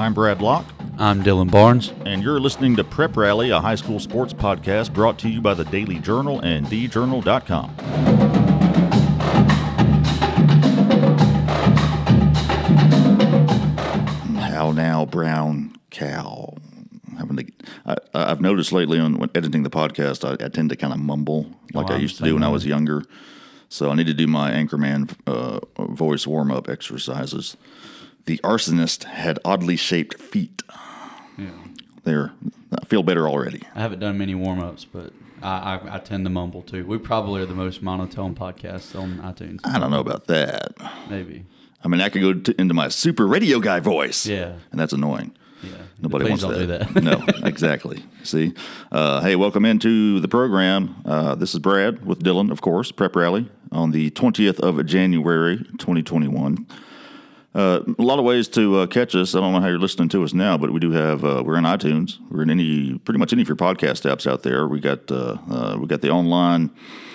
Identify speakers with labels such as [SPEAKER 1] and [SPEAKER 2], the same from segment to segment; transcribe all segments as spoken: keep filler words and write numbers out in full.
[SPEAKER 1] I'm Brad Locke.
[SPEAKER 2] I'm Dylan Barnes.
[SPEAKER 1] And you're listening to Prep Rally, a high school sports podcast brought to you by the Daily Journal and d journal dot com. How now, brown cow? Having to, I, I've noticed lately on when editing the podcast, I, I tend to kind of mumble like
[SPEAKER 2] oh,
[SPEAKER 1] I used to do when I was younger. So I need to do my Anchorman uh, voice warm-up exercises. The arsonist had oddly shaped feet.
[SPEAKER 2] Yeah.
[SPEAKER 1] They're, I feel better already.
[SPEAKER 2] I haven't done many warm-ups, but I, I, I tend to mumble too. We probably are the most monotone podcast on iTunes.
[SPEAKER 1] I don't know about that.
[SPEAKER 2] Maybe.
[SPEAKER 1] I mean, I could go to, into my super radio guy voice.
[SPEAKER 2] Yeah.
[SPEAKER 1] And that's annoying.
[SPEAKER 2] Yeah.
[SPEAKER 1] Nobody
[SPEAKER 2] Please
[SPEAKER 1] wants
[SPEAKER 2] don't
[SPEAKER 1] that.
[SPEAKER 2] do that.
[SPEAKER 1] No, exactly. See? Uh, hey, welcome into the program. Uh, this is Brad with Dylan, of course, Prep Rally on the twentieth of January, twenty twenty-one. Uh, a lot of ways to uh, catch us. I don't know how you're listening to us now, but we do have, uh, we're in iTunes. We're in any, pretty much any of your podcast apps out there. We got, uh, uh, we got the online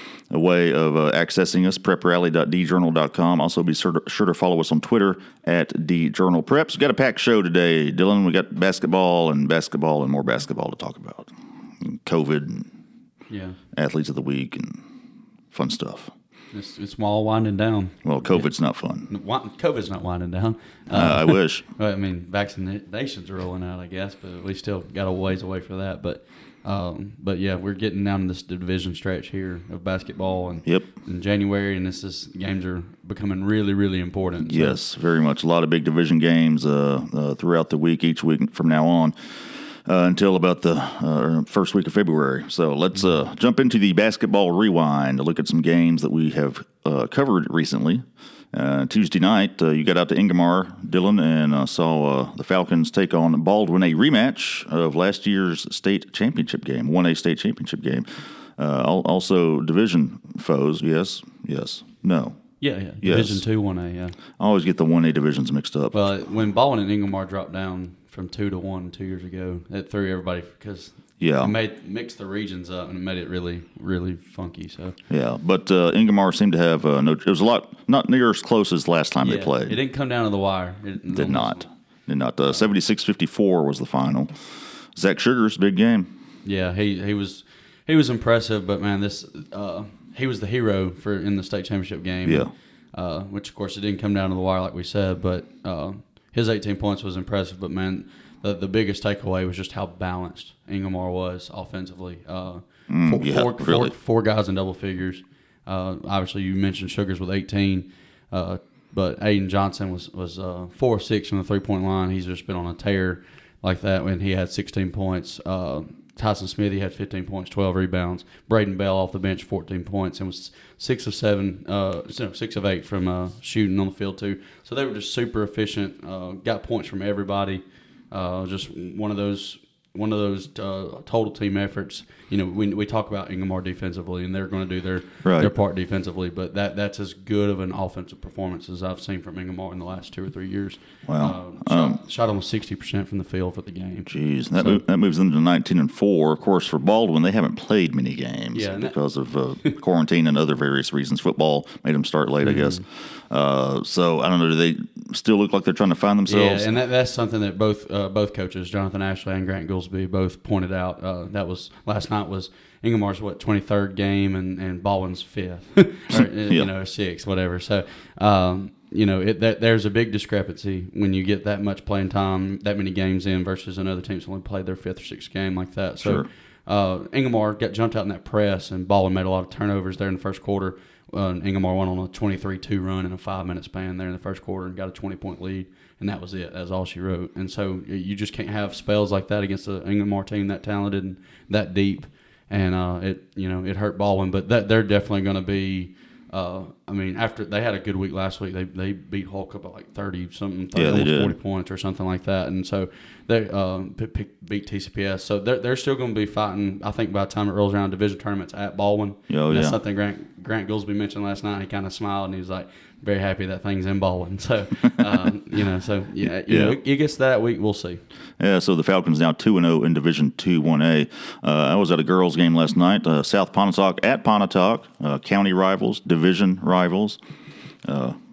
[SPEAKER 1] way of uh, accessing us, prep rally dot d journal dot com. Also, be sure to, sure to follow us on Twitter at d journal preps. We got a packed show today, Dylan. We got basketball and basketball and more basketball to talk about. And COVID and
[SPEAKER 2] yeah.
[SPEAKER 1] athletes of the week and fun stuff.
[SPEAKER 2] It's, it's all winding down.
[SPEAKER 1] Well, COVID's yeah. not fun.
[SPEAKER 2] COVID's not winding down.
[SPEAKER 1] Uh, uh, I wish.
[SPEAKER 2] Well, I mean, vaccinations are rolling out, I guess, but we still got a ways away for that. But Um, but yeah, we're getting down this division stretch here of basketball, and
[SPEAKER 1] yep.
[SPEAKER 2] in January, and this is games are becoming really, really important. So.
[SPEAKER 1] Yes, very much. A lot of big division games uh, uh, throughout the week, each week from now on, uh, until about the uh, first week of February. So let's uh, jump into the basketball rewind to look at some games that we have uh, covered recently. Uh, Tuesday night, uh, you got out to Ingomar, Dylan, and uh, saw uh, the Falcons take on Baldwin, a rematch of last year's state championship game, one A state championship game. Uh, also, division foes, yes, yes, no.
[SPEAKER 2] Yeah, yeah,
[SPEAKER 1] yes.
[SPEAKER 2] Division two, one A, yeah.
[SPEAKER 1] I always get the one A divisions mixed up.
[SPEAKER 2] Well, when Baldwin and Ingomar dropped down from two to one two years ago, it threw everybody because
[SPEAKER 1] yeah.
[SPEAKER 2] it made mixed the regions up and it made it really, really funky. So
[SPEAKER 1] yeah, but uh, Ingomar seemed to have uh, no. It was a lot, not near as close as last time
[SPEAKER 2] yeah,
[SPEAKER 1] they played.
[SPEAKER 2] It didn't come down to the wire. It
[SPEAKER 1] did not. Did not. Uh, seventy-six fifty-four was the final. Zach Sugar's big game.
[SPEAKER 2] Yeah, he he was he was impressive, but man, this uh, he was the hero for in the state championship game.
[SPEAKER 1] Yeah.
[SPEAKER 2] Uh, which of course it didn't come down to the wire like we said, but uh, his eighteen points was impressive. But man, the the biggest takeaway was just how balanced Ingomar was offensively. Uh,
[SPEAKER 1] mm,
[SPEAKER 2] four,
[SPEAKER 1] yeah,
[SPEAKER 2] four,
[SPEAKER 1] really.
[SPEAKER 2] four, four guys in double figures. Uh, obviously, you mentioned Sugars with eighteen, uh, but Aiden Johnson was was uh, four of six from the three point line. He's just been on a tear like that when he had sixteen points. Uh, Tyson Smithy had fifteen points, twelve rebounds. Braden Bell off the bench, fourteen points, and was six of seven, uh, no, six of eight from uh, shooting on the field too. So they were just super efficient. Uh, got points from everybody. Uh, just one of those, one of those uh, total team efforts. You know, we we talk about Ingomar defensively, and they're going to do their
[SPEAKER 1] right.
[SPEAKER 2] their part defensively, but that that's as good of an offensive performance as I've seen from Ingomar in the last two or three years.
[SPEAKER 1] Wow,
[SPEAKER 2] uh, shot,
[SPEAKER 1] um,
[SPEAKER 2] shot almost sixty percent from the field for the game.
[SPEAKER 1] Jeez, that
[SPEAKER 2] so,
[SPEAKER 1] move, that moves them to nineteen and four. Of course, for Baldwin, they haven't played many games
[SPEAKER 2] yeah,
[SPEAKER 1] because
[SPEAKER 2] that,
[SPEAKER 1] of uh, quarantine and other various reasons. Football made them start late, mm-hmm. I guess. Uh, so I don't know. Do they still look like they're trying to find themselves?
[SPEAKER 2] Yeah, and that, that's something that both uh, both coaches, Jonathan Ashley and Grant Goolsby, both pointed out. Uh, that was last night was Ingomar's what twenty-third game and, and Baldwin's fifth, or, yeah. you know, sixth, whatever. So um, you know, it, that, there's a big discrepancy when you get that much playing time, that many games in, versus another team's only played their fifth or sixth game like that. So
[SPEAKER 1] sure.
[SPEAKER 2] uh, Ingomar got jumped out in that press, and Baldwin made a lot of turnovers there in the first quarter. Uh, Ingomar went on a twenty-three two run in a five-minute span there in the first quarter and got a twenty-point lead, and that was it. That's all she wrote. And so you just can't have spells like that against an Ingomar team that talented and that deep. And uh, it, you know, it hurt Baldwin, but that they're definitely going to be. Uh, I mean, after they had a good week last week, they they beat Hulk up at like thirty something, thirty,
[SPEAKER 1] yeah, they did.
[SPEAKER 2] forty points or something like that, and so they uh, beat T C P S. So they're they're still going to be fighting. I think by the time it rolls around, division tournaments at Baldwin.
[SPEAKER 1] Oh,
[SPEAKER 2] and that's
[SPEAKER 1] yeah.
[SPEAKER 2] something Grant Grant Goolsby mentioned last night. He kind of smiled and he was like, very happy that thing's in Baldwin. So um, you know, so yeah, you
[SPEAKER 1] yeah.
[SPEAKER 2] know, it gets that week. We'll see.
[SPEAKER 1] Yeah, so the Falcons now two and zero in Division Two One A. Uh, I was at a girls' game last night. Uh, South Pontotoc at Pontotoc, uh, county rivals, division rivals. Uh,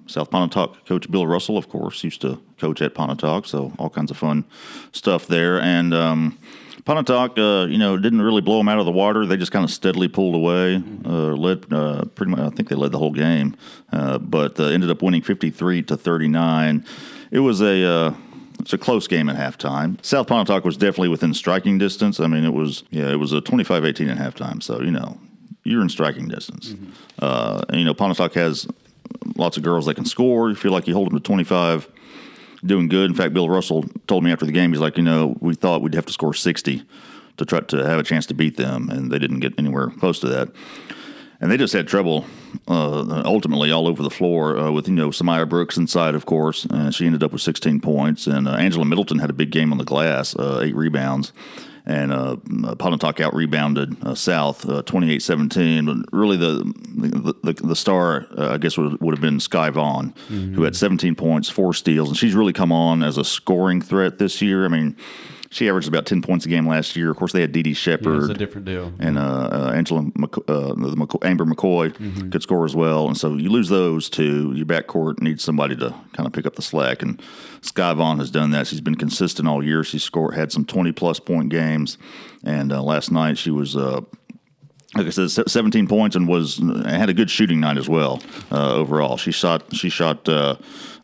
[SPEAKER 1] South Pontotoc coach Bill Russell, of course, used to coach at Pontotoc, so all kinds of fun stuff there. And um, Pontotoc, uh, you know, didn't really blow them out of the water. They just kind of steadily pulled away, uh, led uh, pretty much. I think they led the whole game, uh, but uh, ended up winning fifty-three to thirty-nine. It was a uh, it's a close game at halftime. South Pontotoc was definitely within striking distance. I mean, it was yeah, it was a twenty-five eighteen at halftime. So you know, you're in striking distance. Mm-hmm. Uh, and, you know, Pontotoc has lots of girls that can score. You feel like you hold them to twenty-five. Doing good. In fact, Bill Russell told me after the game, he's like, you know, we thought we'd have to score sixty to try to have a chance to beat them, and they didn't get anywhere close to that. And they just had trouble uh, ultimately all over the floor uh, with, you know, Samaya Brooks inside, of course, and she ended up with sixteen points. And uh, Angela Middleton had a big game on the glass, uh, eight rebounds. And uh, Pontotoc out-rebounded uh, South uh, twenty-eight seventeen. But really the the, the, the star, uh, I guess, would, would have been Sky Vaughn, mm-hmm. who had seventeen points, four steals. And she's really come on as a scoring threat this year. I mean, she averaged about ten points a game last year. Of course, they had Dee Dee Shepard.
[SPEAKER 2] Yeah, it's a different deal.
[SPEAKER 1] And uh, uh, Angela McC- uh, the McC- Amber McCoy mm-hmm. could score as well. And so you lose those two. Your backcourt needs somebody to kind of pick up the slack. And Sky Vaughn has done that. She's been consistent all year. She scored, had some twenty-plus point games. And uh, last night she was, uh, like I said, seventeen points and was had a good shooting night as well uh, overall. She shot she shot uh,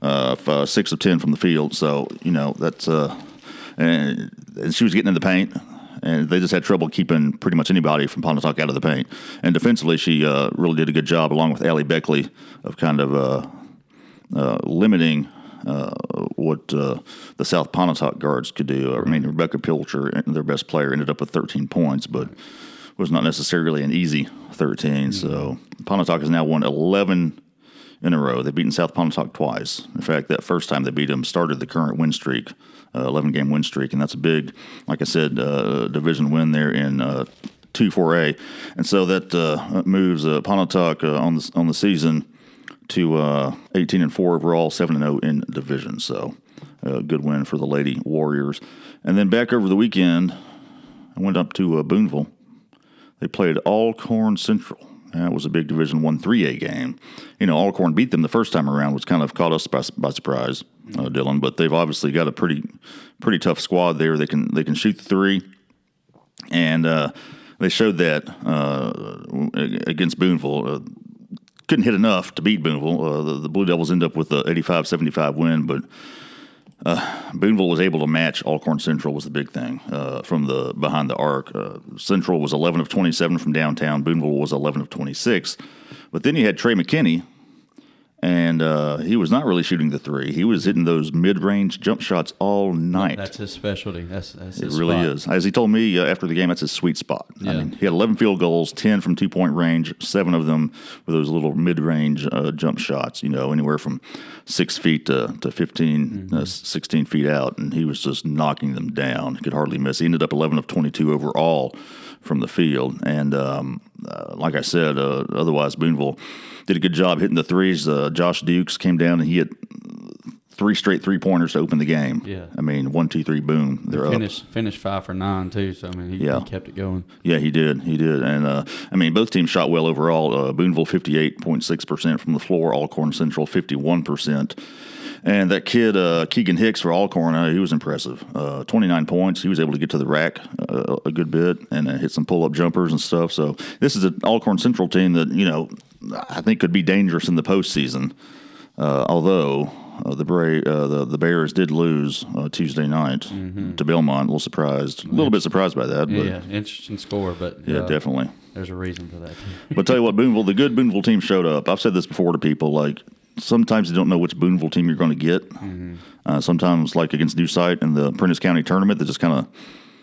[SPEAKER 1] uh, six of ten from the field. So, you know, that's uh, – and she was getting in the paint, and they just had trouble keeping pretty much anybody from Pontotoc out of the paint. And defensively, she uh, really did a good job, along with Allie Beckley, of kind of uh, uh, limiting uh, what uh, the South Pontotoc guards could do. I mean, Rebecca Pilcher, their best player, ended up with thirteen points, but was not necessarily an easy thirteen. Mm-hmm. So Pontotoc has now won eleven in a row. They've beaten South Pontotoc twice. In fact, that first time they beat them started the current win streak, uh, eleven-game win streak, and that's a big, like I said, uh, division win there in uh, two four A. And so that uh, moves uh, Pontotoc uh, on the on the season to uh, eighteen and four overall, seven and oh in division. So a uh, good win for the Lady Warriors. And then back over the weekend, I went up to uh, Boonville. They played Alcorn Central. That was a big Division One three A game. You know, Alcorn beat them the first time around, which kind of caught us by, by surprise, uh, Dylan. But they've obviously got a pretty pretty tough squad there. They can they can shoot the three, and uh, they showed that uh, against Boonville. Uh, couldn't hit enough to beat Boonville. Uh, the, the Blue Devils end up with the eighty-five seventy-five win, but Uh, Boonville was able to match Alcorn Central was the big thing uh, from the behind the arc. Uh, Central was eleven of twenty-seven from downtown. Boonville was eleven of twenty-six. But then you had Trey McKinney, and uh, he was not really shooting the three. He was hitting those mid-range jump shots all night.
[SPEAKER 2] That's his specialty. That's, that's
[SPEAKER 1] it
[SPEAKER 2] his
[SPEAKER 1] really
[SPEAKER 2] spot.
[SPEAKER 1] is. As he told me uh, after the game, that's his sweet spot.
[SPEAKER 2] Yeah. I
[SPEAKER 1] mean, he had eleven field goals, ten from two-point range, seven of them with those little mid-range uh, jump shots, you know, anywhere from six feet to, to fifteen, mm-hmm. uh, sixteen feet out, and he was just knocking them down. He could hardly miss. He ended up eleven of twenty-two overall from the field. And um, uh, like I said, uh, otherwise Boonville did a good job hitting the threes. Uh, Josh Dukes came down and he hit three straight three-pointers to open the game.
[SPEAKER 2] Yeah.
[SPEAKER 1] I mean, one, two, three, boom, they're
[SPEAKER 2] finished,
[SPEAKER 1] up.
[SPEAKER 2] Finished five for nine, too, so, I mean, he,
[SPEAKER 1] yeah.
[SPEAKER 2] he kept it going.
[SPEAKER 1] Yeah, he did. He did. And, uh, I mean, both teams shot well overall. Uh, Boonville, fifty-eight point six percent from the floor. Alcorn Central, fifty-one percent. And that kid, uh, Keegan Hicks for Alcorn, uh, he was impressive. Uh, twenty-nine points. He was able to get to the rack uh, a good bit and uh, hit some pull-up jumpers and stuff. So this is an Alcorn Central team that, you know, I think could be dangerous in the postseason. Uh, although uh, the, Bra- uh, the the Bears did lose uh, Tuesday night mm-hmm. to Belmont. A little surprised. A little bit surprised by that. But,
[SPEAKER 2] yeah, interesting score, but
[SPEAKER 1] yeah,
[SPEAKER 2] uh,
[SPEAKER 1] definitely.
[SPEAKER 2] There's a reason for that.
[SPEAKER 1] But tell you what, Boonville, the good Boonville team showed up. I've said this before to people, like, sometimes you don't know which Boonville team you're going to get. Mm-hmm. Uh, sometimes, like against New Site in the Prentice County tournament, they just kind of,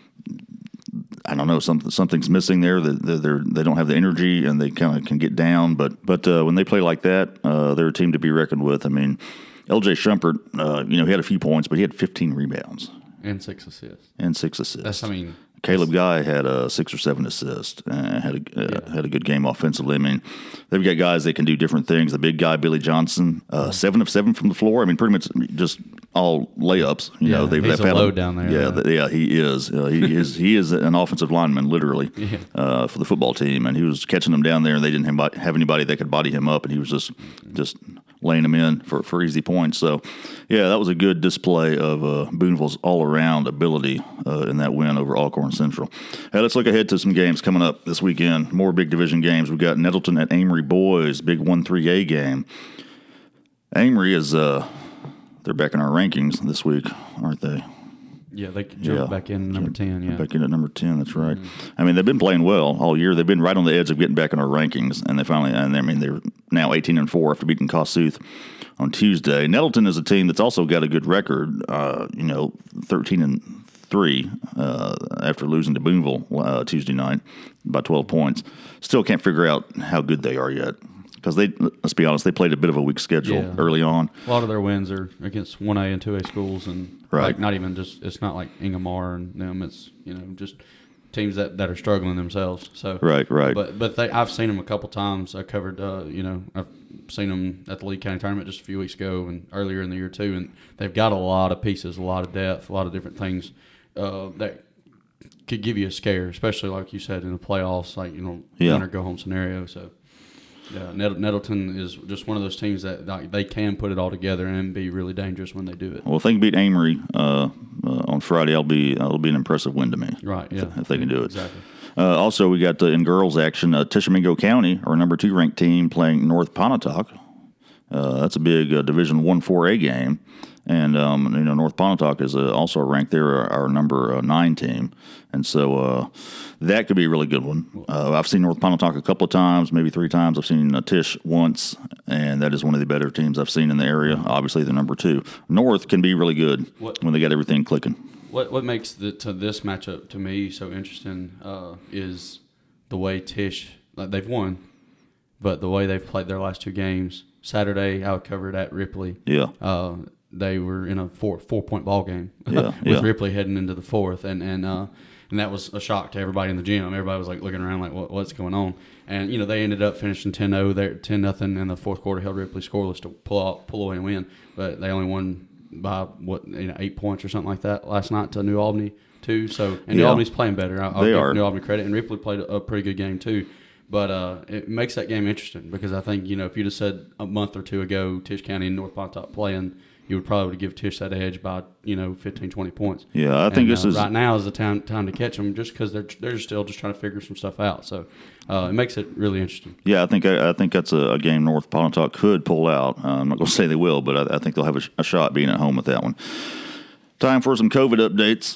[SPEAKER 1] I don't know, something something's missing there. They they're, they don't have the energy and they kind of can get down. But but uh, when they play like that, uh, they're a team to be reckoned with. I mean, L J Shumpert, uh, you know, he had a few points, but he had fifteen rebounds
[SPEAKER 2] and six assists.
[SPEAKER 1] And six assists.
[SPEAKER 2] That's, I mean.
[SPEAKER 1] Caleb Guy had a six or seven assists. Uh, had a uh, yeah. had a good game offensively. I mean, they've got guys that can do different things. The big guy Billy Johnson, uh, yeah. seven of seven from the floor. I mean, pretty much just all layups. You
[SPEAKER 2] yeah,
[SPEAKER 1] know, they've
[SPEAKER 2] he's
[SPEAKER 1] they've
[SPEAKER 2] a
[SPEAKER 1] had
[SPEAKER 2] load
[SPEAKER 1] him,
[SPEAKER 2] down there.
[SPEAKER 1] Yeah,
[SPEAKER 2] yeah,
[SPEAKER 1] the, yeah, he is. Uh, he is. He is an offensive lineman, literally,
[SPEAKER 2] yeah.
[SPEAKER 1] uh, for the football team. And he was catching them down there, and they didn't have, have anybody that could body him up, and he was just just laying them in for, for easy points. So, yeah, that was a good display of uh, Boonville's all-around ability uh, in that win over Alcorn Central. Hey, let's look ahead to some games coming up this weekend. More big division games. We've got Nettleton at Amory Boys, big one three A game. Amory is uh, they're back in our rankings this week, aren't they?
[SPEAKER 2] Yeah, they jumped
[SPEAKER 1] Yeah.
[SPEAKER 2] back in number ten, yeah.
[SPEAKER 1] Back in at number ten, that's right. Mm-hmm. I mean, they've been playing well all year. They've been right on the edge of getting back in our rankings, and they finally, and I mean, they're now eighteen and four after beating Kossuth on Tuesday. Nettleton is a team that's also got a good record, uh, you know, thirteen and three uh, after losing to Boonville uh, Tuesday night by twelve points. Still can't figure out how good they are yet. Because they, let's be honest, they played a bit of a weak schedule
[SPEAKER 2] Yeah.
[SPEAKER 1] early on.
[SPEAKER 2] A lot of their wins are against one A and two A schools, and
[SPEAKER 1] Right.
[SPEAKER 2] like not even just, it's not like Ingomar and them. It's, you know, just teams that, that are struggling themselves. So
[SPEAKER 1] Right, right.
[SPEAKER 2] But but they, I've seen them a couple times. I covered, uh, you know, I've seen them at the Lee County tournament just a few weeks ago and earlier in the year too. And they've got a lot of pieces, a lot of depth, a lot of different things uh, that could give you a scare, especially like you said in the playoffs, like, you know,
[SPEAKER 1] Yeah.
[SPEAKER 2] win or go home scenario. So. Yeah, Nett- Nettleton is just one of those teams that like, they can put it all together and be really dangerous when they do it.
[SPEAKER 1] Well, if they can beat Amory uh, uh, on Friday, I'll be it'll be an impressive win to me.
[SPEAKER 2] Right, yeah.
[SPEAKER 1] If, if they can do it.
[SPEAKER 2] Exactly.
[SPEAKER 1] Uh, also, we got uh, in girls action, uh, Tishomingo County, our number two ranked team, playing North Pontotoc. Uh, that's a big uh, Division One four A game, and um, you know North Pontotoc is uh, also ranked there, our, our number uh, nine team, and so uh, that could be a really good one. Uh, I've seen North Pontotoc a couple of times, maybe three times. I've seen uh, Tish once, and that is one of the better teams I've seen in the area. Obviously, the number two. North can be really good
[SPEAKER 2] What-
[SPEAKER 1] when they got everything clicking.
[SPEAKER 2] What what makes the, to this matchup to me so interesting uh, is the way Tish, like they've won, but the way they've played their last two games. Saturday, I covered at Ripley.
[SPEAKER 1] Yeah.
[SPEAKER 2] Uh, they were in a four four point ball game
[SPEAKER 1] Yeah,
[SPEAKER 2] with
[SPEAKER 1] yeah.
[SPEAKER 2] Ripley heading into the fourth, and and uh, and that was a shock to everybody in the gym. Everybody was like looking around like, what, what's going on? And you know they ended up finishing ten oh there, ten nothing in the fourth quarter, held Ripley scoreless to pull out, pull away and win, but they only won by what you know eight points or something like that last night to New Albany too. So and New
[SPEAKER 1] Yeah.
[SPEAKER 2] Albany's playing better. I'll, I'll
[SPEAKER 1] They
[SPEAKER 2] give
[SPEAKER 1] are.
[SPEAKER 2] New Albany credit, and Ripley played a, a pretty good game too. But uh, it makes that game interesting because I think, you know, if you'd have said a month or two ago Tish County and North Pontotoc playing, you would probably give Tish that edge by, you know, fifteen, twenty points.
[SPEAKER 1] Yeah, I think
[SPEAKER 2] And,
[SPEAKER 1] this
[SPEAKER 2] uh,
[SPEAKER 1] is
[SPEAKER 2] right now is the time time to catch them just because they're they're still just trying to figure some stuff out. So uh, it makes it really interesting.
[SPEAKER 1] Yeah, I think I, I think that's a, a game North Pontotoc could pull out. Uh, I'm not going to say they will, but I, I think they'll have a, sh- a shot being at home with that one. Time for some COVID updates.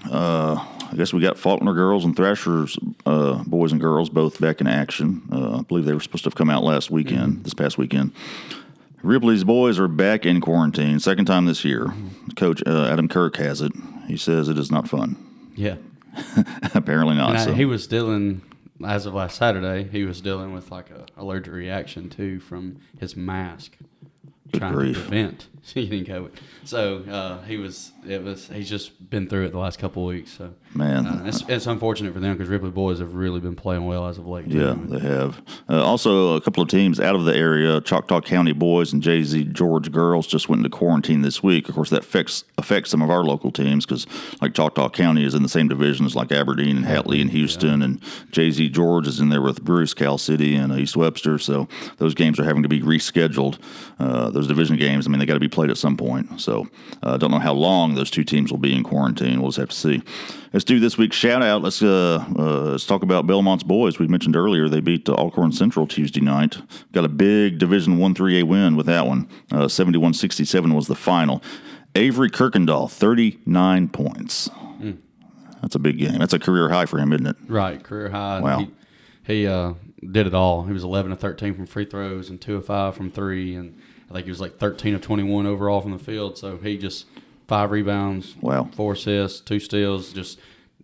[SPEAKER 1] Uh, I guess we got Faulkner girls and Thrashers uh, boys and girls both back in action. Uh, I believe they were supposed to have come out last weekend, mm-hmm. this past weekend. Ripley's boys are back in quarantine, second time this year. Mm-hmm. Coach uh, Adam Kirk has it. He says it is not fun.
[SPEAKER 2] Yeah.
[SPEAKER 1] Apparently not.
[SPEAKER 2] And I,
[SPEAKER 1] so.
[SPEAKER 2] he was dealing, as of last Saturday, he was dealing with like a allergic reaction too from his mask.
[SPEAKER 1] Good
[SPEAKER 2] trying
[SPEAKER 1] grief.
[SPEAKER 2] to prevent getting COVID. So uh, he was, it was, he's just been through it the last couple of weeks. So
[SPEAKER 1] Man.
[SPEAKER 2] uh, it's, it's unfortunate for them because Ripley boys have really been playing well as of late. too.
[SPEAKER 1] Yeah, they have. Uh, also, a couple of teams out of the area, Choctaw County boys and J Z George girls, just went into quarantine this week. Of course, that affects affects some of our local teams because, like, Choctaw County is in the same division as like Aberdeen and Hatley and Houston, yeah. and J Z George is in there with Bruce, Cal City, and East Webster. So those games are having to be rescheduled. Uh, those division games, I mean, they got to be played at some point. So I uh, don't know how long those two teams will be in quarantine. We'll just have to see. Let's do this week's shout out. Let's uh, uh, let's talk about Belmont's boys. We mentioned earlier they beat uh, Alcorn Central Tuesday night. Got a big Division One three A win with that one. Uh, seventy-one sixty-seven was the final. Avery Kirkendall, thirty-nine points. Mm. That's a big game. That's a career high for him, isn't it?
[SPEAKER 2] Right, career high.
[SPEAKER 1] Wow.
[SPEAKER 2] He, he uh, did it all. He was eleven of thirteen from free throws and two of five from three, and I think he was like thirteen of twenty-one overall from the field. So he just five rebounds,
[SPEAKER 1] wow,
[SPEAKER 2] four assists, two steals, just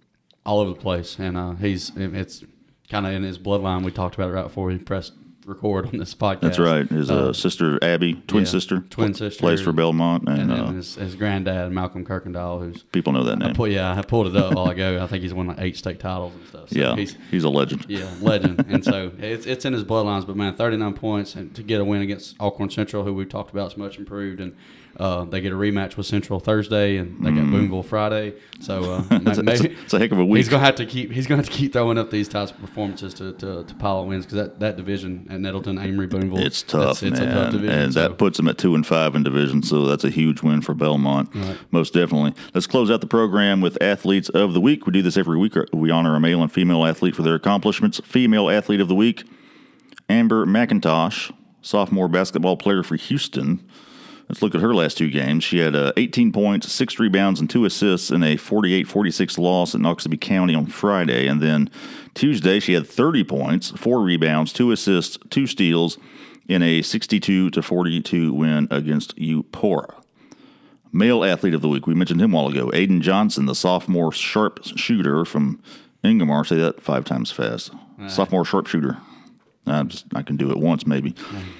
[SPEAKER 2] all over the place. And uh, he's it's kind of in his bloodline. We talked about it right before we pressed record on this podcast.
[SPEAKER 1] That's right. His uh,
[SPEAKER 2] uh,
[SPEAKER 1] sister Abby, twin
[SPEAKER 2] yeah,
[SPEAKER 1] sister,
[SPEAKER 2] twin sister,
[SPEAKER 1] plays for Belmont, and,
[SPEAKER 2] and then
[SPEAKER 1] uh,
[SPEAKER 2] his, his granddad Malcolm Kirkendall, who's
[SPEAKER 1] people know that name.
[SPEAKER 2] I pull, yeah, I pulled it up a while ago. I think he's won like eight state titles and stuff. So
[SPEAKER 1] yeah,
[SPEAKER 2] he's,
[SPEAKER 1] he's a legend.
[SPEAKER 2] Yeah, legend. And so it's it's in his bloodlines. But man, thirty-nine points and to get a win against Alcorn Central, who we've talked about is much improved, and uh, they get a rematch with Central Thursday, and they got mm. Boonville Friday. So uh,
[SPEAKER 1] it's,
[SPEAKER 2] maybe
[SPEAKER 1] a, it's a heck of a week.
[SPEAKER 2] He's gonna have to keep he's gonna have to keep throwing up these types of performances to to, to pile of wins because that, that division at Nettleton, Amory, Boonville.
[SPEAKER 1] It's tough,
[SPEAKER 2] it's, it's
[SPEAKER 1] man.
[SPEAKER 2] a tough division,
[SPEAKER 1] and
[SPEAKER 2] so.
[SPEAKER 1] that puts them at two and five in division, so that's a huge win for Belmont,
[SPEAKER 2] right.
[SPEAKER 1] most definitely. Let's close out the program with Athletes of the Week. We do this every week. We honor a male and female athlete for their accomplishments. Female Athlete of the Week, Amber McIntosh, sophomore basketball player for Houston. Let's look at her last two games. She had uh, eighteen points, six rebounds, and two assists in a forty-eight forty-six loss at Noxubee County on Friday. And then Tuesday, she had thirty points, four rebounds, two assists, two steals in a sixty-two to forty-two win against Eupora. Male Athlete of the Week, we mentioned him a while ago. Aiden Johnson, the sophomore sharp shooter from Ingomar. Say that five times fast. Right. Sophomore sharpshooter. I just I can do it once maybe.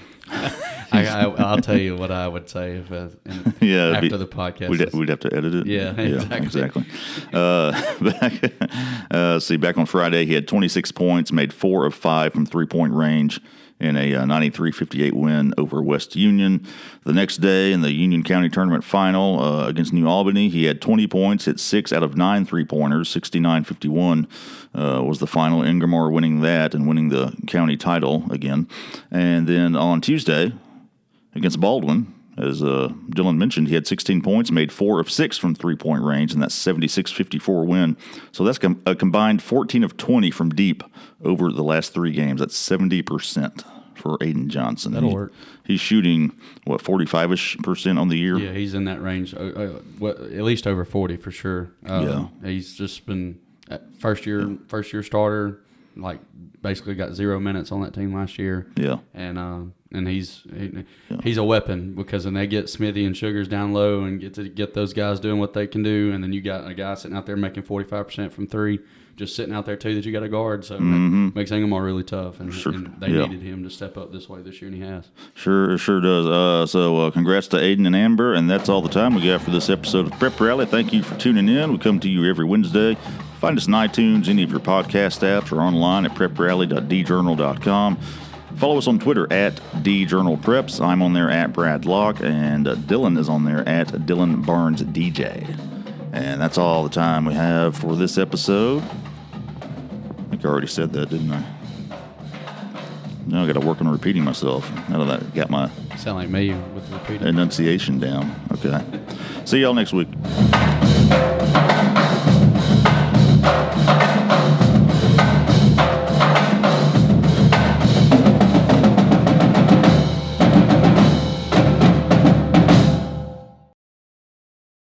[SPEAKER 2] I, I, I'll tell you what I would say if uh, in,
[SPEAKER 1] yeah,
[SPEAKER 2] after
[SPEAKER 1] be,
[SPEAKER 2] the podcast.
[SPEAKER 1] We'd, we'd have to edit it.
[SPEAKER 2] Yeah,
[SPEAKER 1] yeah
[SPEAKER 2] exactly.
[SPEAKER 1] exactly. Uh, back, uh, see, back on Friday, he had twenty-six points, made four of five from three-point range in a uh, ninety-three fifty-eight win over West Union. The next day in the Union County Tournament Final uh, against New Albany, he had twenty points, hit six out of nine three-pointers, sixty-nine fifty-one uh, was the final. Ingomar winning that and winning the county title again. And then on Tuesday against Baldwin, as uh, Dylan mentioned, he had sixteen points, made four of six from three-point range, and that's seventy-six fifty-four win. So that's com- a combined fourteen of twenty from deep over the last three games. That's seventy percent for Aiden Johnson.
[SPEAKER 2] That'll
[SPEAKER 1] he,
[SPEAKER 2] work.
[SPEAKER 1] He's shooting, what, forty-five-ish percent on the year?
[SPEAKER 2] Yeah, he's in that range, uh, uh, what, at least over forty for sure. Uh,
[SPEAKER 1] yeah.
[SPEAKER 2] He's just been first year, first year starter, like basically got zero minutes on that team last year.
[SPEAKER 1] Yeah.
[SPEAKER 2] And uh, and he's he,
[SPEAKER 1] yeah.
[SPEAKER 2] he's a weapon because when they get Smithy and Sugars down low and get to get those guys doing what they can do, and then you got a guy sitting out there making forty-five percent from three, just sitting out there too that you got to guard. So
[SPEAKER 1] mm-hmm.
[SPEAKER 2] that makes Ingomar really tough, and,
[SPEAKER 1] sure.
[SPEAKER 2] and they
[SPEAKER 1] yeah.
[SPEAKER 2] needed him to step up this way this year, and he has.
[SPEAKER 1] Sure, sure does. Uh, so uh, congrats to Aiden and Amber, and that's all the time we got for this episode of Prep Rally. Thank you for tuning in. We come to you every Wednesday. Find us on iTunes, any of your podcast apps, or online at prep rally dot d journal dot com. Follow us on Twitter at djournalpreps. I'm on there at Brad Locke, and uh, Dylan is on there at Dylan Barnes D J. And that's all the time we have for this episode. I think I already said that, didn't I? Now I got to work on repeating myself. Now that I got my
[SPEAKER 2] Sound like me with repeating
[SPEAKER 1] enunciation down. Okay. See y'all next week.